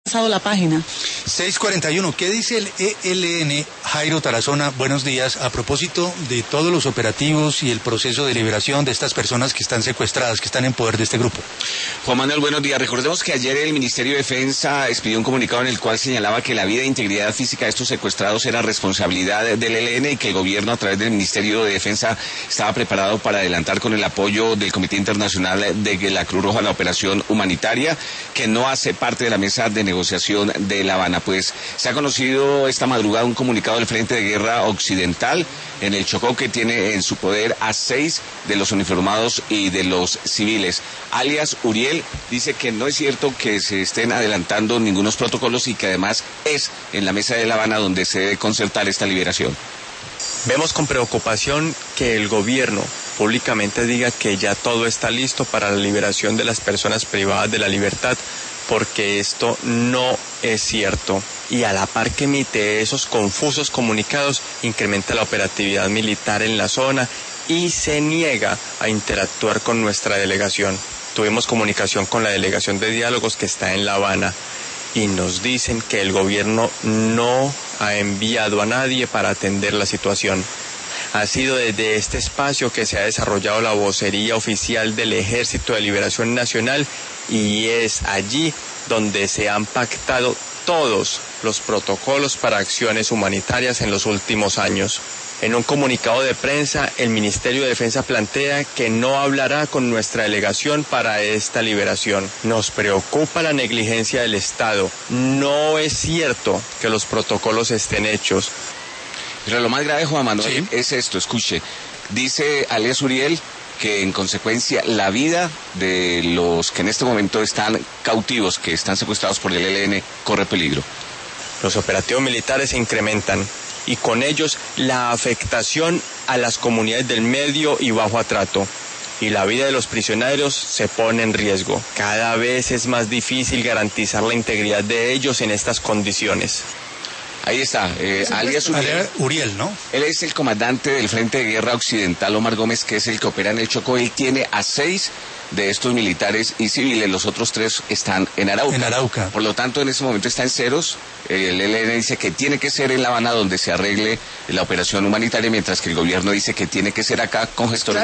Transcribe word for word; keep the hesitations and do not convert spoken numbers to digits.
pasado la página. seis cuarenta y uno, ¿qué dice el E L N, Jairo Tarazona? Buenos días, a propósito de todos los operativos y el proceso de liberación de estas personas que están secuestradas, que están en poder de este grupo. Juan Manuel, buenos días. Recordemos que ayer el Ministerio de Defensa expidió un comunicado en el cual señalaba que la vida e integridad física de estos secuestrados era responsabilidad del E L N y que el gobierno a través del Ministerio de Defensa estaba preparado para adelantar con el apoyo del Comité Internacional de la Cruz Roja la operación humanitaria, que no hace parte de la mesa de negociación de La Habana. Pues se ha conocido esta madrugada un comunicado del Frente de Guerra Occidental en el Chocó, que tiene en su poder a seis de los uniformados y de los civiles. Alias Uriel dice que no es cierto que se estén adelantando ningunos protocolos y que además es en la mesa de La Habana donde se debe concertar esta liberación. Vemos con preocupación que el gobierno públicamente diga que ya todo está listo para la liberación de las personas privadas de la libertad, porque esto no es cierto. Y a la par que emite esos confusos comunicados, incrementa la operatividad militar en la zona y se niega a interactuar con nuestra delegación. Tuvimos comunicación con la delegación de diálogos que está en La Habana y nos dicen que el gobierno no ha enviado a nadie para atender la situación. Ha sido desde este espacio que se ha desarrollado la vocería oficial del Ejército de Liberación Nacional y es allí donde se han pactado todos los protocolos para acciones humanitarias en los últimos años. En un comunicado de prensa, el Ministerio de Defensa plantea que no hablará con nuestra delegación para esta liberación. Nos preocupa la negligencia del Estado. No es cierto que los protocolos estén hechos. Pero lo más grave, Juan Manuel, sí, es esto, escuche. Dice alias Uriel que en consecuencia la vida de los que en este momento están cautivos, que están secuestrados por el E L N, corre peligro. Los operativos militares se incrementan y con ellos la afectación a las comunidades del medio y bajo atrato. Y la vida de los prisioneros se pone en riesgo. Cada vez es más difícil garantizar la integridad de ellos en estas condiciones. Ahí está, eh, alias Uriel. Uriel, ¿no? Él es el comandante del Frente de Guerra Occidental, Omar Gómez, que es el que opera en el Chocó. Él tiene a seis de estos militares y civiles, los otros tres están en Arauca. En Arauca. Por lo tanto, en este momento está en ceros. El E L N dice que tiene que ser en La Habana donde se arregle la operación humanitaria, mientras que el gobierno dice que tiene que ser acá con gestores.